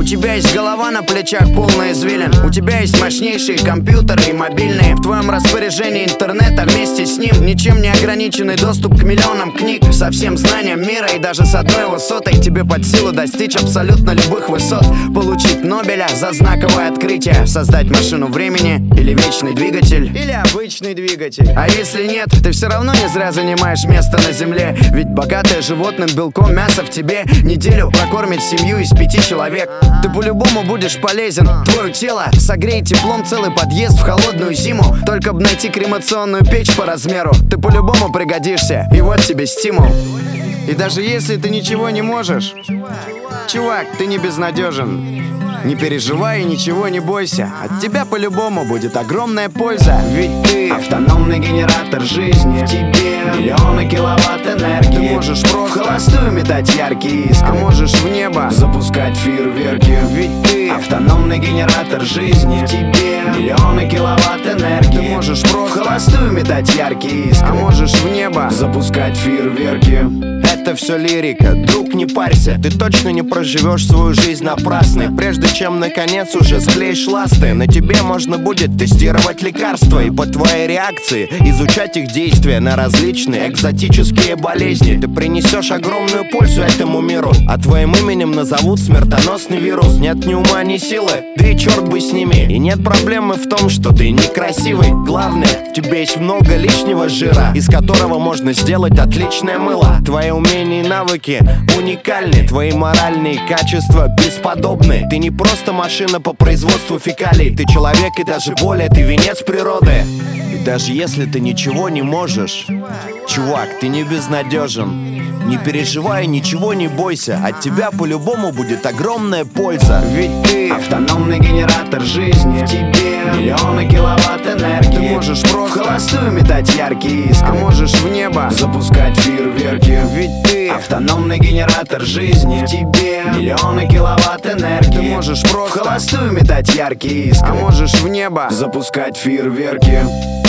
У тебя есть голова на плечах, полная извилин. У тебя есть мощнейшие компьютеры и мобильные. В твоем распоряжении интернет, а вместе с ним ничем не ограниченный доступ к миллионам книг, со всем знанием мира. И даже с одной высотой тебе под силу достичь абсолютно любых высот. Получить Нобеля за знаковое открытие, создать машину времени или вечный двигатель, или обычный двигатель. А если нет, ты все равно не зря занимаешь место на земле. Ведь богатое животным белком мясо в тебе неделю прокормит семью из 5 человек. Ты по-любому будешь полезен. Твое тело согреет теплом целый подъезд в холодную зиму. Только б найти кремационную печь по размеру. Ты по-любому пригодишься, и вот тебе стимул. И даже если ты ничего не можешь, чувак, ты не безнадежен. Не переживай и ничего не бойся. От тебя по-любому будет огромная польза. Ведь ты автономный генератор жизни. В тебе миллионы киловатт энергии. Ты можешь просто в холостую метать яркие искры, а можешь в небо запускать фейерверки. Ведь ты автономный генератор жизни. В тебе миллионы киловатт энергии. Ты можешь просто в холостую метать яркие искры, а можешь в небо запускать фейерверки. Это все лирика, друг, не парься. Ты точно не проживешь свою жизнь напрасно. Прежде чем наконец уже склеишь ласты, на тебе можно будет тестировать лекарства и по твоей реакции изучать их действия на различные экзотические болезни. Ты принесешь огромную пользу этому миру, а твоим именем назовут смертоносный вирус. Нет ни ума, ни силы, да и черт бы с ними. И нет проблемы в том, что ты некрасивый. Главное, в тебе есть много лишнего жира, из которого можно сделать отличное мыло. Твои умения и навыки уникальны, твои моральные качества бесподобны. Ты не просто машина по производству фекалий, ты человек и даже более, ты венец природы. И даже если ты ничего не можешь, чувак, ты не безнадежен. Не переживай, ничего не бойся, от тебя по-любому будет огромная польза. Ведь ты автономный генератор жизни. В тебе миллионы киловатт энергии. Ты можешь просто в холостую метать яркие искры, а можешь в небо запускать фейерверки. Ведь ты автономный генератор жизни. В тебе миллионы киловатт энергии. Ты можешь просто в холостую метать яркие искры, а можешь в небо запускать фейерверки.